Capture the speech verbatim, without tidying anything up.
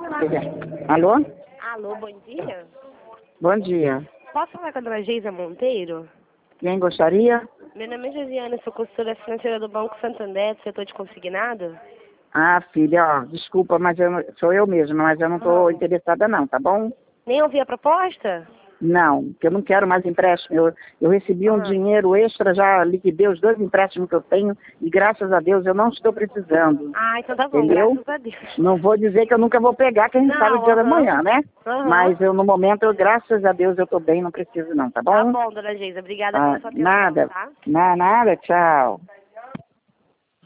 Alô? Alô, bom dia. Bom dia. Posso falar com a dona Geisa Monteiro? Quem gostaria? Meu nome é Josiane, sou consultora financeira do Banco Santander, do setor de consignado. Ah, filha, ó, desculpa, mas eu, não- sou eu mesma, mas eu não estou Ah. interessada não, tá bom? Nem ouvi a proposta? Não, porque eu não quero mais empréstimo. Eu, eu recebi um Ah. dinheiro extra, já liquidei os dois empréstimos que eu tenho e graças a Deus eu não estou precisando. Ah, então tá bom, Entendeu? graças a Deus. Não vou dizer que eu nunca vou pegar, que a gente Não, sabe o dia da aham. manhã, né? Aham. Mas eu, no momento, eu, graças a Deus, eu estou bem, não preciso não, tá bom? Tá bom, dona Geisa, obrigada Ah, pela sua atenção, nada, tá? na, nada, tchau.